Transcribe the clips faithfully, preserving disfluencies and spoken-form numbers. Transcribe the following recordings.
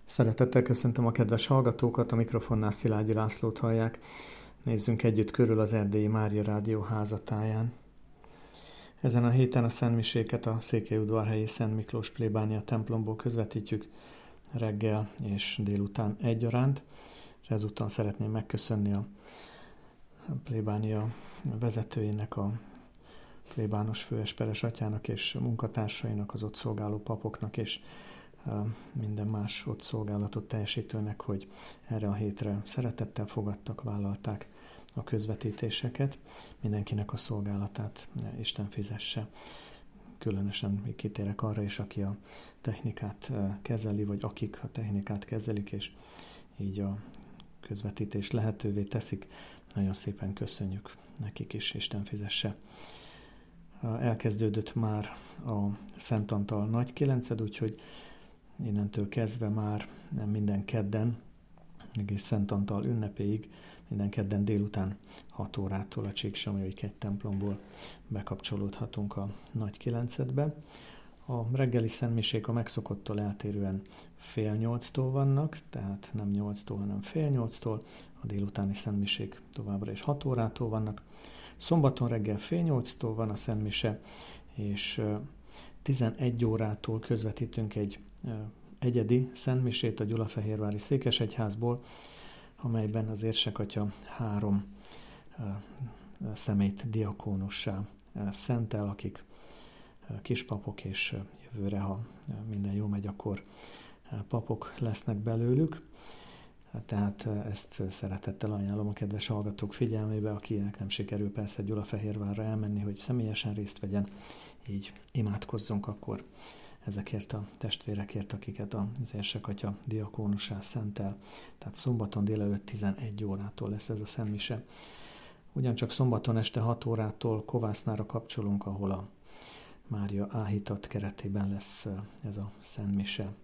Szeretettel köszöntöm a kedves hallgatókat, a mikrofonnál Szilágyi Lászlót hallják. Nézzünk együtt körül az Erdélyi Mária Rádió házatáján. Ezen a héten a szentmiséket a székelyudvarhelyi Szent Miklós plébánia templomból közvetítjük reggel és délután egyaránt, és ezúttal szeretném megköszönni a plébánia vezetőjének, a plébános főesperes atyának és munkatársainak, az ott szolgáló papoknak és minden más ott szolgálatot teljesítőnek, hogy erre a hétre szeretettel fogadtak, vállalták a közvetítéseket. Mindenkinek a szolgálatát Isten fizesse. Különösen kitérek arra is, aki a technikát kezeli, vagy akik a technikát kezelik, és így a közvetítés lehetővé teszik. Nagyon szépen köszönjük nekik is, Isten fizesse. Elkezdődött már a Szent Antal nagy kilenced, úgyhogy innentől kezdve már nem minden kedden, egész Szent Antal ünnepéig, minden kedden délután hat órától a Csíksomlyói kegy templomból bekapcsolódhatunk a nagy kilencedbe. A reggeli szentmisék a megszokottól eltérően fél nyolctól vannak, tehát nem nyolctól, hanem fél nyolctól. A délutáni szentmisék továbbra is hat órától vannak. Szombaton reggel fél nyolctól van a szentmise, és tizenegy órától közvetítünk egy egyedi szentmisét a Gyulafehérvári Székesegyházból, amelyben az érsekatya három személyt diakónussá szentel, akik kispapok, és jövőre, ha minden jól megy, akkor papok lesznek belőlük. Tehát ezt szeretettel ajánlom a kedves hallgatók figyelmébe, akinek nem sikerül persze Gyulafehérvárra elmenni, hogy személyesen részt vegyen, így imádkozzunk akkor ezekért a testvérekért, akiket az érsekatya diakónussá szentel. Tehát szombaton délelőtt tizenegy órától lesz ez a szentmise. Ugyancsak szombaton este hat órától Kovásznára kapcsolunk, ahol a Mária áhítat keretében lesz ez a szentmise.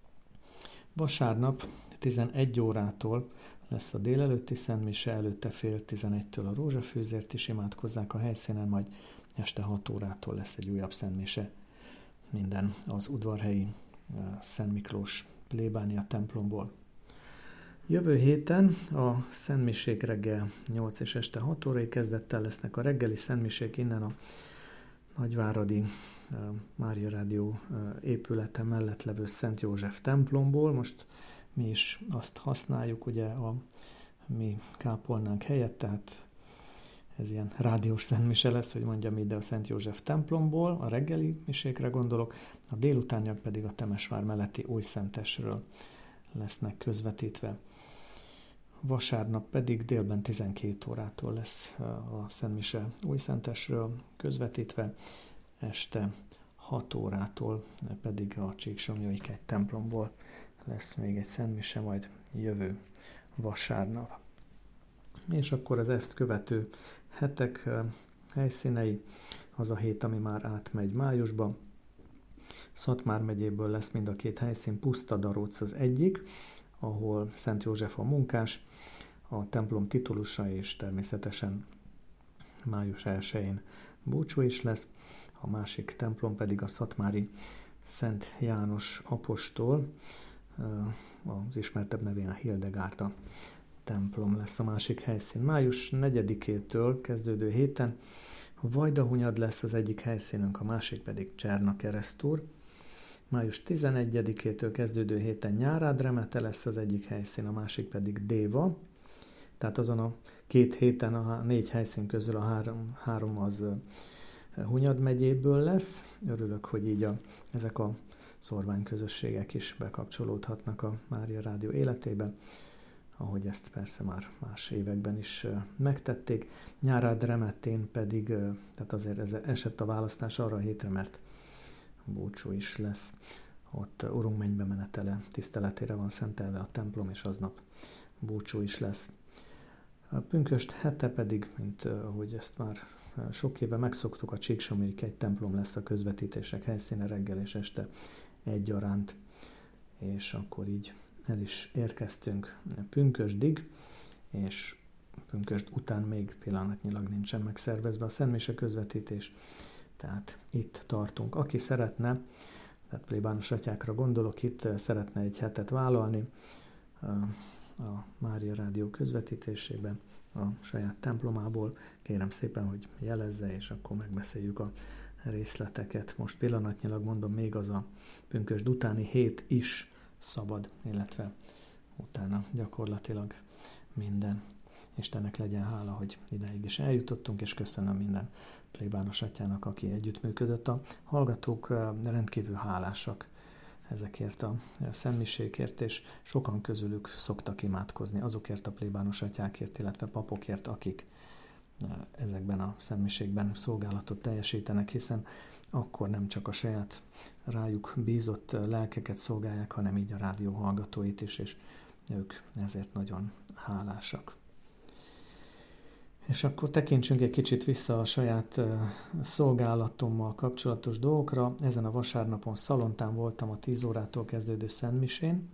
Vasárnap tizenegy órától lesz a délelőtti szentmise, előtte fél tizenegytől a rózsafűzért is imádkozzák a helyszínen, majd este hat órától lesz egy újabb szentmise. Minden az udvarhelyi Szent Miklós plébánia templomból. Jövő héten a szentmisék reggel nyolc és este hat órai kezdettel lesznek a reggeli szentmisék innen a Nagyváradi Mária Rádió épülete mellett levő Szent József templomból. Most mi is azt használjuk, ugye a mi kápolnánk helyett, tehát ez ilyen rádiós szentmise lesz, hogy mondjam ide a Szent József templomból, a reggeli misékre gondolok, a délutániak pedig a Temesvár melletti Újszentesről lesznek közvetítve. Vasárnap pedig délben tizenkét órától lesz a szentmise Újszentesről közvetítve, este hat órától pedig a Csíksomlyói kegy templomból lesz még egy szentmise, majd jövő vasárnap. És akkor az ezt követő hetek helyszínei, az a hét, ami már átmegy májusba. Szatmár megyéből lesz mind a két helyszín, Pusztadaróc az egyik, ahol Szent József a munkás, a templom titulusa, és természetesen május elsején búcsú is lesz. A másik templom pedig a szatmári Szent János apostol, az ismertebb nevén a Hildegárda templom lesz a másik helyszín. május negyedikétől kezdődő héten Vajdahunyad lesz az egyik helyszínünk, a másik pedig Csernakeresztúr. május tizenegyedikétől kezdődő héten Nyárádremete lesz az egyik helyszín, a másik pedig Déva. Tehát azon a két héten a négy helyszín közül a három, három az Hunyad megyéből lesz. Örülök, hogy így a, ezek a szorványközösségek is bekapcsolódhatnak a Mária Rádió életébe, ahogy ezt persze már más években is megtették. Nyárádremetén pedig, tehát azért ez esett a választás arra a hétre, mert búcsú is lesz. Ott Urunk mennybe menetele tiszteletére van szentelve a templom, és aznap búcsú is lesz. A pünkösd hete pedig, mint ahogy ezt már sok éve megszoktuk, a Csíksomlyói kegy templom lesz a közvetítések helyszíne reggel és este egyaránt, és akkor így el is érkeztünk pünkösdig, és pünkösd után még pillanatnyilag nincsen megszervezve a szentmise közvetítés, tehát itt tartunk. Aki szeretne tehát plébános atyákra gondolok itt, szeretne egy hetet vállalni a Mária Rádió közvetítésében, a saját templomából. Kérem szépen, hogy jelezze, és akkor megbeszéljük a részleteket. Most pillanatnyilag mondom, még az a pünkösd utáni hét is szabad, illetve utána gyakorlatilag minden. Istennek legyen hála, hogy ideig is eljutottunk, és köszönöm minden plébános atyának, aki együttműködött. A hallgatók rendkívül hálásak ezekért a szentmisékért, és sokan közülük szoktak imádkozni azokért a plébános atyákért, illetve papokért, akik ezekben a szentmisékben szolgálatot teljesítenek, hiszen akkor nem csak a saját rájuk bízott lelkeket szolgálják, hanem így a rádió hallgatóit is, és ők ezért nagyon hálásak. És akkor tekintsünk egy kicsit vissza a saját szolgálatommal kapcsolatos dolgokra. Ezen a vasárnapon Szalontán voltam a tíz órától kezdődő szentmisén.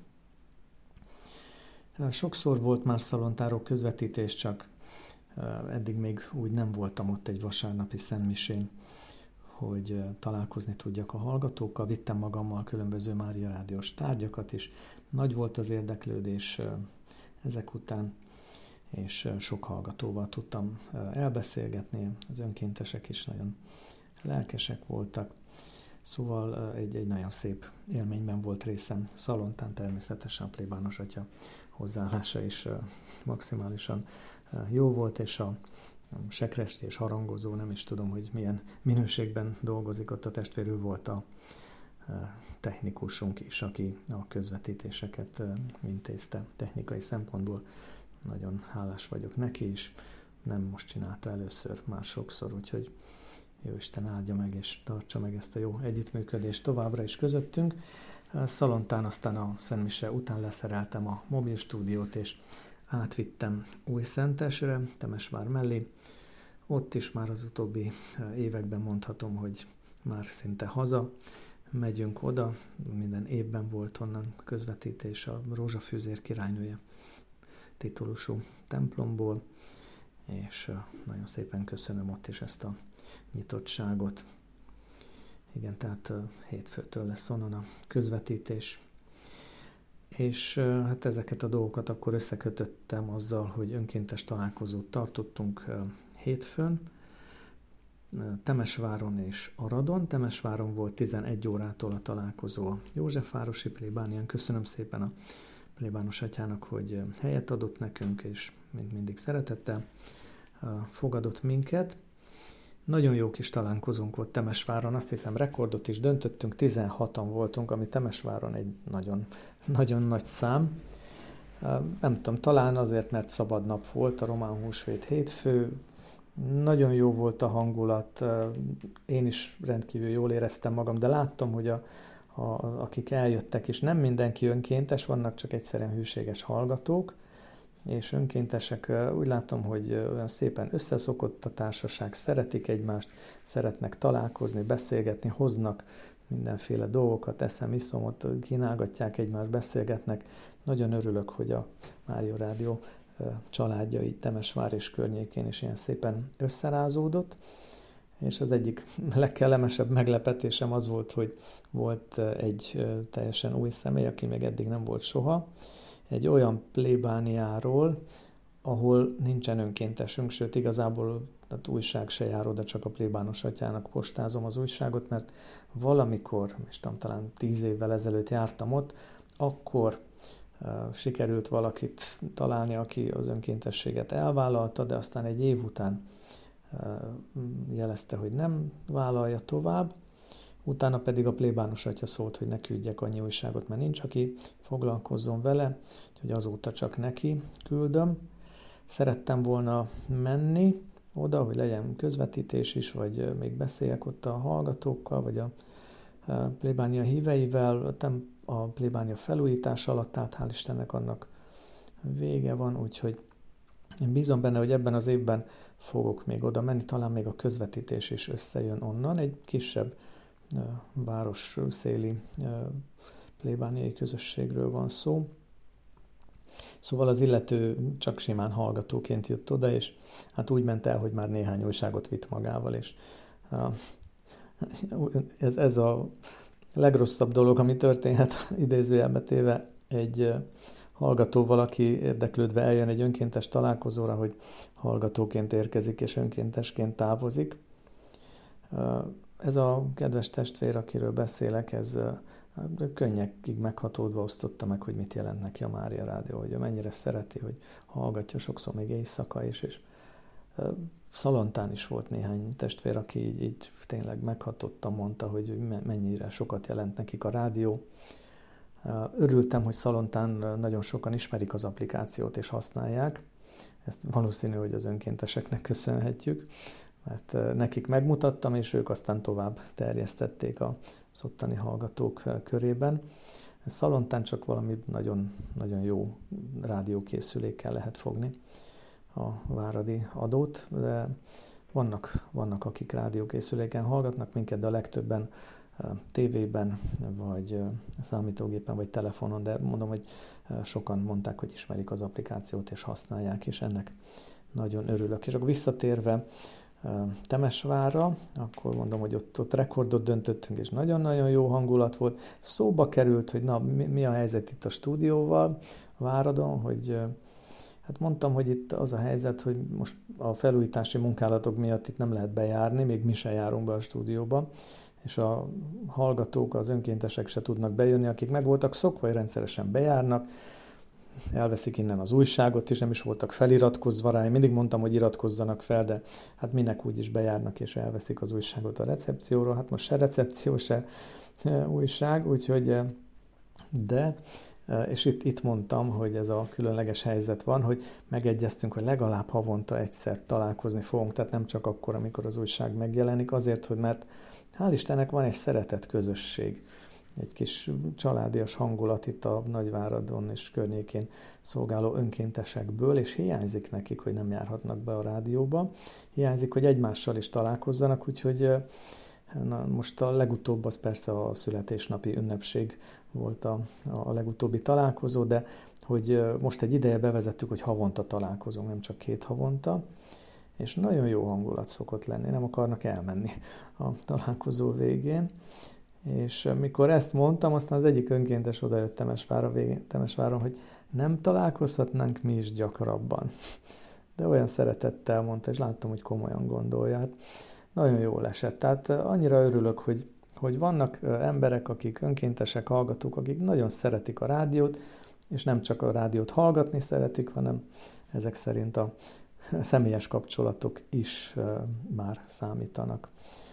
Sokszor volt már Szalontáról közvetítés, csak eddig még úgy nem voltam ott egy vasárnapi szentmisén, hogy találkozni tudjak a hallgatókkal. Vittem magammal különböző Mária Rádiós tárgyakat is. Nagy volt az érdeklődés ezek után, és sok hallgatóval tudtam elbeszélgetni. Az önkéntesek is nagyon lelkesek voltak. Szóval egy, egy nagyon szép élményben volt részem Szalontán, természetesen a plébános atya hozzáállása is maximálisan jó volt, és a sekresti és harangozó, nem is tudom, hogy milyen minőségben dolgozik ott a testvér, ő volt a technikusunk is, aki a közvetítéseket intézte technikai szempontból. Nagyon hálás vagyok neki is, nem most csinálta először, már sokszor, úgyhogy jó Isten áldja meg és tartsa meg ezt a jó együttműködést továbbra is közöttünk. Szalontán aztán a szentmise után leszereltem a mobil stúdiót, és átvittem Újszentesre, Temesvár mellé. Ott is már az utóbbi években mondhatom, hogy már szinte haza. Megyünk oda, minden évben volt onnan közvetítés a Rózsafűzér királynője titulusú templomból, és nagyon szépen köszönöm ott is ezt a nyitottságot. Igen, tehát hétfőtől lesz onnan a közvetítés. És hát ezeket a dolgokat akkor összekötöttem azzal, hogy önkéntes találkozót tartottunk hétfőn, Temesváron és Aradon. Temesváron volt tizenegy órától a találkozó a Józsefvárosi plébánián. Köszönöm szépen a plébános atyának, hogy helyet adott nekünk, és mint mindig szeretettel fogadott minket. Nagyon jó kis találkozónk volt Temesváron, azt hiszem rekordot is döntöttünk, tizenhatan voltunk, ami Temesváron egy nagyon, nagyon nagy szám. Nem tudom, talán azért, mert szabad nap volt, a román húsvét hétfő, nagyon jó volt a hangulat, én is rendkívül jól éreztem magam, de láttam, hogy a, a, akik eljöttek, és nem mindenki önkéntes, vannak csak egyszerűen hűséges hallgatók, és önkéntesek, úgy látom, hogy olyan szépen összeszokott a társaság, szeretik egymást, szeretnek találkozni, beszélgetni, hoznak mindenféle dolgokat, eszem, iszomot, kínálgatják egymást, beszélgetnek. Nagyon örülök, hogy a Mária Rádió családja így Temesvár és környékén is ilyen szépen összerázódott, és az egyik legkellemesebb meglepetésem az volt, hogy volt egy teljesen új személy, aki még eddig nem volt soha, egy olyan plébániáról, ahol nincsen önkéntesünk, sőt igazából tehát újság se jár oda, csak a plébános atyának postázom az újságot, mert valamikor, és tudom, talán tíz évvel ezelőtt jártam ott, akkor uh, sikerült valakit találni, aki az önkéntességet elvállalta, de aztán egy év után uh, jelezte, hogy nem vállalja tovább. Utána pedig a plébános atya szólt, hogy ne küldjek annyi újságot, mert nincs, aki foglalkozzon vele, hogy azóta csak neki küldöm. Szerettem volna menni oda, hogy legyen közvetítés is, vagy még beszéljek ott a hallgatókkal, vagy a plébánia híveivel. A plébánia felújítás alatt állt, hál' Istennek annak vége van, úgyhogy én bízom benne, hogy ebben az évben fogok még oda menni, talán még a közvetítés is összejön onnan, egy kisebb város széli plébániai közösségről van szó. Szóval az illető csak simán hallgatóként jött oda, és hát úgy ment el, hogy már néhány újságot vitt magával, és ez, ez a legrosszabb dolog, ami történhet idézőjelbe téve egy hallgatóval, aki érdeklődve eljön egy önkéntes találkozóra, hogy hallgatóként érkezik és önkéntesként távozik. Ez a kedves testvér, akiről beszélek, ez könnyekig meghatódva osztotta meg, hogy mit jelent neki a Mária Rádió, hogy ő mennyire szereti, hogy hallgatja sokszor még éjszaka is, és Szalontán is volt néhány testvér, aki így, így tényleg meghatottan mondta, hogy mennyire sokat jelent nekik a rádió. Örültem, hogy Szalontán nagyon sokan ismerik az applikációt és használják. Ezt valószínű, hogy az önkénteseknek köszönhetjük, mert nekik megmutattam, és ők aztán tovább terjesztették az ottani hallgatók körében. Szalontán csak valami nagyon, nagyon jó rádiókészülékkel lehet fogni a váradi adót, de vannak, vannak akik rádiókészüléken hallgatnak minket, de a legtöbben tévében, vagy számítógépen, vagy telefonon, de mondom, hogy sokan mondták, hogy ismerik az applikációt és használják, és ennek nagyon örülök. És akkor visszatérve Temesvárra, akkor mondom, hogy ott, ott rekordot döntöttünk, és nagyon-nagyon jó hangulat volt. Szóba került, hogy na, mi, mi a helyzet itt a stúdióval, a Váradon, hogy hát mondtam, hogy itt az a helyzet, hogy most a felújítási munkálatok miatt itt nem lehet bejárni, még mi se járunk be a stúdióba, és a hallgatók, az önkéntesek se tudnak bejönni, akik meg voltak szokva, hogy rendszeresen bejárnak, elveszik innen az újságot, és nem is voltak feliratkozva rá. Én mindig mondtam, hogy iratkozzanak fel, de hát minek úgyis bejárnak, és elveszik az újságot a recepcióról. Hát most se recepció, se újság, úgyhogy de... És itt, itt mondtam, hogy ez a különleges helyzet van, hogy megegyeztünk, hogy legalább havonta egyszer találkozni fogunk, tehát nem csak akkor, amikor az újság megjelenik, azért, hogy mert hál' Istennek van egy szeretett közösség, egy kis családias hangulat itt a Nagyváradon és környékén szolgáló önkéntesekből, és hiányzik nekik, hogy nem járhatnak be a rádióba, hiányzik, hogy egymással is találkozzanak, úgyhogy na, most a legutóbb az persze a születésnapi ünnepség volt a, a legutóbbi találkozó, de hogy most egy ideje bevezettük, hogy havonta találkozunk, nem csak két havonta, és nagyon jó hangulat szokott lenni, nem akarnak elmenni a találkozó végén. És mikor ezt mondtam, aztán az egyik önkéntes odajött Temesvárra végén, Temesváron, hogy nem találkozhatnánk mi is gyakrabban. De olyan szeretettel mondta, és láttam, hogy komolyan gondolja. Hát nagyon jól esett. Tehát annyira örülök, hogy, hogy vannak emberek, akik önkéntesek, hallgatók, akik nagyon szeretik a rádiót, és nem csak a rádiót hallgatni szeretik, hanem ezek szerint a személyes kapcsolatok is már számítanak.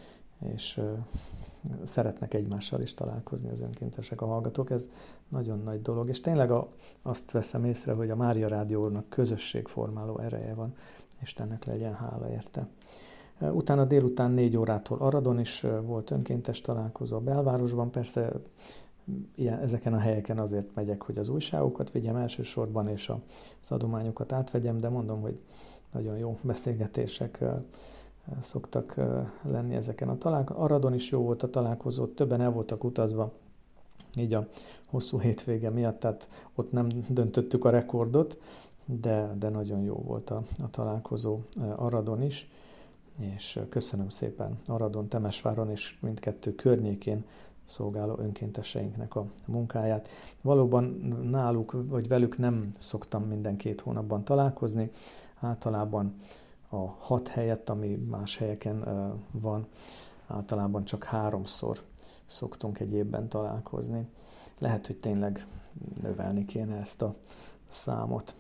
És szeretnek egymással is találkozni az önkéntesek, a hallgatók. Ez nagyon nagy dolog. És tényleg a, azt veszem észre, hogy a Mária Rádiónak közösségformáló ereje van. Istennek legyen hála érte. Utána délután négy órától Aradon is volt önkéntes találkozó a belvárosban. Persze ilyen, ezeken a helyeken azért megyek, hogy az újságokat vigyem elsősorban, és az adományokat átvegyem, de mondom, hogy nagyon jó beszélgetések szoktak lenni ezeken a találkozók. Aradon is jó volt a találkozó, többen el voltak utazva, így a hosszú hétvége miatt, tehát ott nem döntöttük a rekordot, de, de nagyon jó volt a, a találkozó Aradon is, és köszönöm szépen Aradon, Temesváron és mindkettő környékén szolgáló önkénteseinknek a munkáját. Valóban náluk, vagy velük nem szoktam minden két hónapban találkozni, általában a hat helyett, ami más helyeken uh, van, általában csak háromszor szoktunk egy évben találkozni. Lehet, hogy tényleg növelni kéne ezt a számot.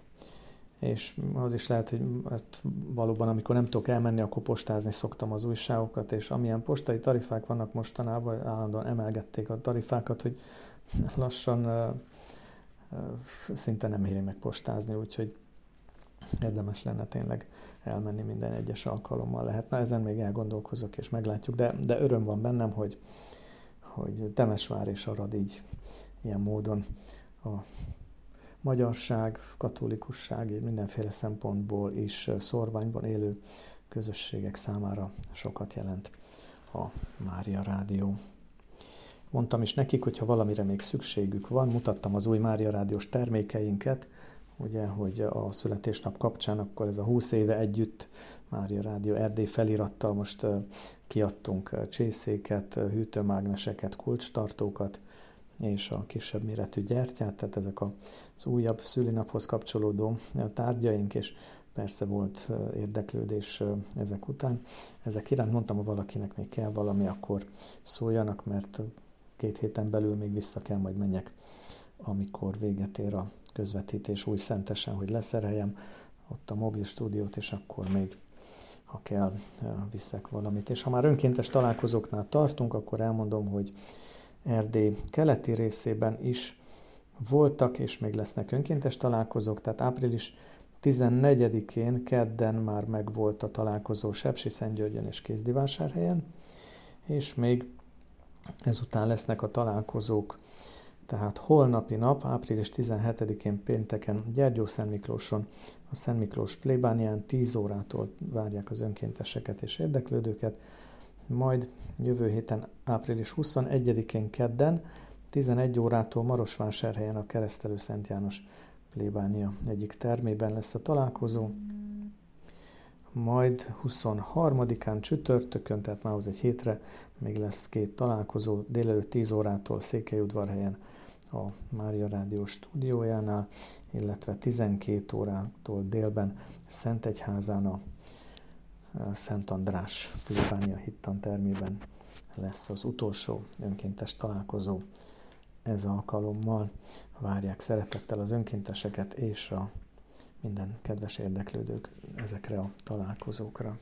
És az is lehet, hogy hát valóban, amikor nem tudok elmenni, akkor postázni szoktam az újságokat, és amilyen postai tarifák vannak mostanában, állandóan emelgették a tarifákat, hogy lassan uh, uh, szinte nem éri meg postázni, úgyhogy érdemes lenne tényleg elmenni minden egyes alkalommal lehetne. Ezen még elgondolkozok és meglátjuk, de, de öröm van bennem, hogy, hogy Temesvár és Arad így ilyen módon a magyarság, katolikusság, mindenféle szempontból is szorványban élő közösségek számára sokat jelent a Mária Rádió. Mondtam is nekik, hogy ha valamire még szükségük van, mutattam az új Mária Rádiós termékeinket, ugye, hogy a születésnap kapcsán akkor ez a húsz éve együtt Mária Rádió Erdély felirattal most kiadtunk csészéket, hűtőmágneseket, kulcstartókat, és a kisebb méretű gyertyát, tehát ezek az újabb szülinaphoz kapcsolódó tárgyaink, és persze volt érdeklődés ezek után. Ezek iránt mondtam, ha valakinek még kell valami, akkor szóljanak, mert két héten belül még vissza kell majd menjek, amikor véget ér a közvetítés új szentesen, hogy leszereljem ott a mobil stúdiót, és akkor még, ha kell, viszek valamit. És ha már önkéntes találkozóknál tartunk, akkor elmondom, hogy Erdély keleti részében is voltak, és még lesznek önkéntes találkozók, tehát április tizennegyedikén kedden már megvolt a találkozó Sepsiszentgyörgyön és Kézdivásárhelyen, és még ezután lesznek a találkozók, tehát holnapi nap, április tizenhetedikén pénteken Gyergyószentmiklóson, a Szent Miklós plébánián tíz órától várják az önkénteseket és érdeklődőket, majd jövő héten április huszonegyedikén kedden tizenegy órától Marosvásárhelyen a Keresztelő Szent János plébánia egyik termében lesz a találkozó, majd huszonharmadikán csütörtökön, tehát mához egy hétre még lesz két találkozó, délelőtt tíz órától Székelyudvarhelyen a Mária Rádió stúdiójánál, illetve tizenkét órától délben Szentegyházán a Szent András plébánia hittantermében lesz az utolsó önkéntes találkozó. Ez alkalommal várják szeretettel az önkénteseket és a minden kedves érdeklődők ezekre a találkozókra.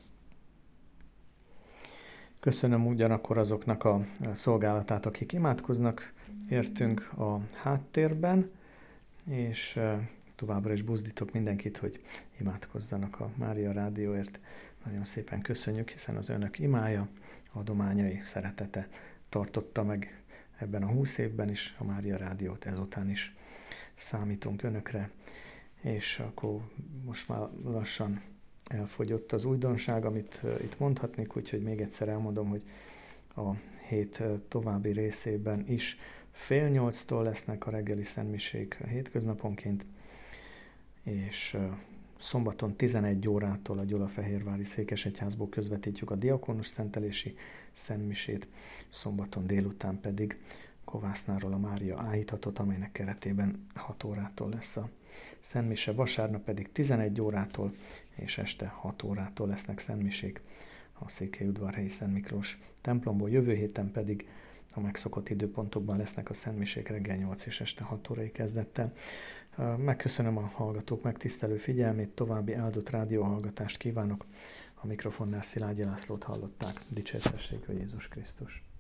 Köszönöm ugyanakkor azoknak a szolgálatát, akik imádkoznak értünk a háttérben, és továbbra is buzdítok mindenkit, hogy imádkozzanak a Mária Rádióért. Nagyon szépen köszönjük, hiszen az önök imája, adományai, szeretete tartotta meg ebben a húsz évben is a Mária Rádiót, ezután is számítunk önökre, és akkor most már lassan elfogyott az újdonság, amit itt mondhatnék, úgyhogy még egyszer elmondom, hogy a hét további részében is fél nyolctól lesznek a reggeli szentmisék hétköznaponként, és szombaton tizenegy órától a Gyulafehérvári Székesegyházból közvetítjük a diakonus szentelési szentmisét, szombaton délután pedig Kovásznáról a Mária áhítatot, amelynek keretében hat órától lesz a szentmise, vasárnap pedig tizenegy órától és este hat órától lesznek szentmisék a Székelyudvarhelyi Szent Miklós templomból, jövő héten pedig a megszokott időpontokban lesznek a szentmisék reggel nyolc és este hat órai kezdettel. Megköszönöm a hallgatók megtisztelő figyelmét, további áldott rádióhallgatást kívánok. A mikrofonnál Szilágyi Lászlót hallották. Dicsértessék a Jézus Krisztus!